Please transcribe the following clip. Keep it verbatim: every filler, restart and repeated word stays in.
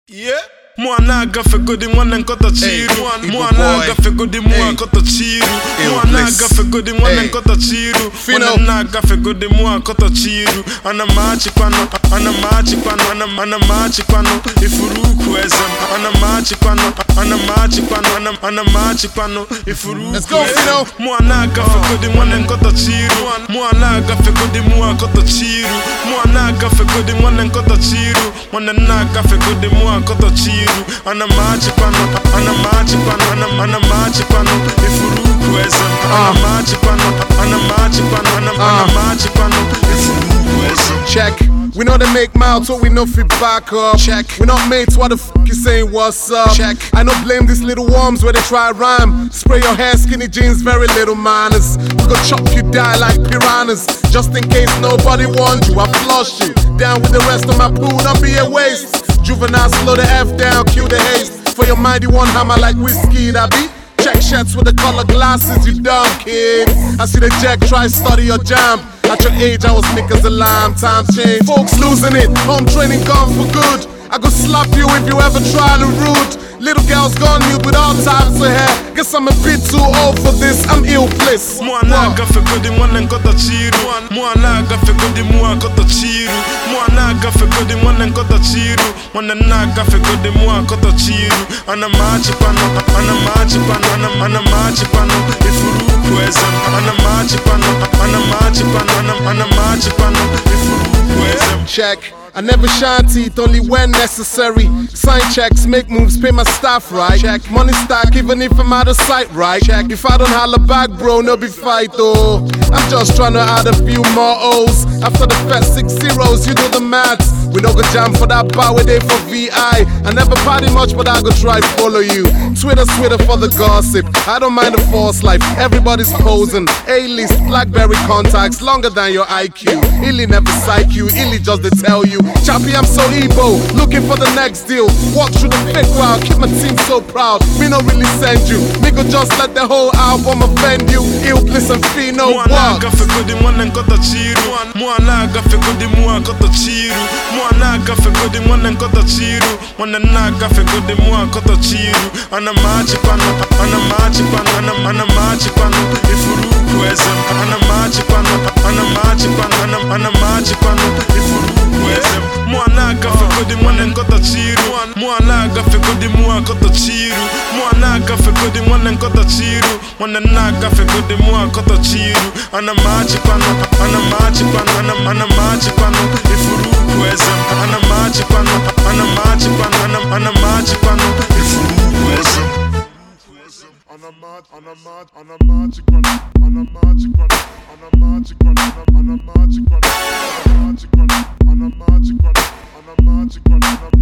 Yeah. Mwana gafe godi mwana nkota chiru Mwana gafe godi mwana nkota chiru Mwana gafe godi mwana nkota chiru Mwana gafe godi mwana nkota chiru Ana machi kwano, ana machi kwano, ana ana machi kwano Ifuruku ezem, ana machi kwano, ana machi kwano, ana ana machi kwano Ifuruku ezem Mwana gafe godi mwana nkota chiru Mwana gafe godi mwana nkota chiru Mwana gafe godi mwana nkota chiru Mwana gafe godi mwana nkota chiru Ana machi kwano, ana machi kwano, ana ana machi kwano Ifuruku ezem, ana machi kwano, ana machi kwano, ana ana machi kwano Ifuruku ezem. Check. We know they make mouths, so we know fi back up. Check. We not mates, what the f you saying what's up? Check. I don't blame these little worms where they try rhyme. Spray your hair, skinny jeans, very little manners. We gon' chop you down like piranhas. Just in case nobody warned you, I flush you down with the rest of my pool, don't be a waste. Juvenile, slow the F down, cue the haste. For your mind, you want hammer like whiskey, that be. Check shirts with the color glasses, you dumb kid. I see the jack, try study your jam. At your age, I was niggas a lime, times change. Folks losing it, home training gone for good. I go slap you if you ever try to root. Little girls gone nude with all types of hair. Guess I'm a bit too old for this, I'm ill bliss. Mwana gafe godi mwana nkota chiru Mwana gafe godi mwana nkota chiru Mwana gafe godi mwana nkota chiru Mwana gafe godi mwana nkota chiru Ana machi kwano, ana machi kwano, ana ana machi kwano Ifuruku ezem, ana machi kwano, ana machi kwano, ana ana machi kwano Ifuruku ezem. Check. I never shine teeth, only when necessary. Sign checks, make moves, pay my staff right. Check. Money stack, even if I'm out of sight, right? Check. If I don't holler back, bro, no be fight, though. I'm just trying to add a few more O's. After the first six zeros, you do the maths. We don't go jam for that bar with day for V I. I never party much, but I go try follow you. Twitter, Twitter for the gossip. I don't mind the false life, everybody's posing. A-list, Blackberry contacts, longer than your I Q. Illy never psych you, Illy just they tell you. Chappy, I'm so ebo, looking for the next deal. Walk through the fake crowd, keep my team so proud. Me no really send you, me go just let the whole album offend you. Ill bliss and fee no work. Mwana gafe godi mwana nkota chiru Mwana gafe godi mwana nkota chiru Mwana gafe godi mwana nkota chiru Mwana gafe godi mwana nkota chiru Ana machi kwano, ana machi kwano, ana ana machi kwano Ifuruku ezem, ana machi kwano, ana machi kwano, ana ana machi kwano Ifuruku ezem. Mwana gafe godi mwana nkota chiru Mwana gafe godi mwana nkota chiru Mwana gafe godi mwana nkota chiru Mwana gafe godi mwana nkota chiru Ana machi kwano, ana machi kwano, ana ana machi kwano Ifuruku ezem, ana machi kwano, ana machi kwano, ana ana machi kwano Ifuruku ezem. Ana machi, ana machi, ana machi kwano, ana machi kwano, ana machi kwano, ana machi kwano, ana machi kwano, ana machi kwano, ana machi kwano, ana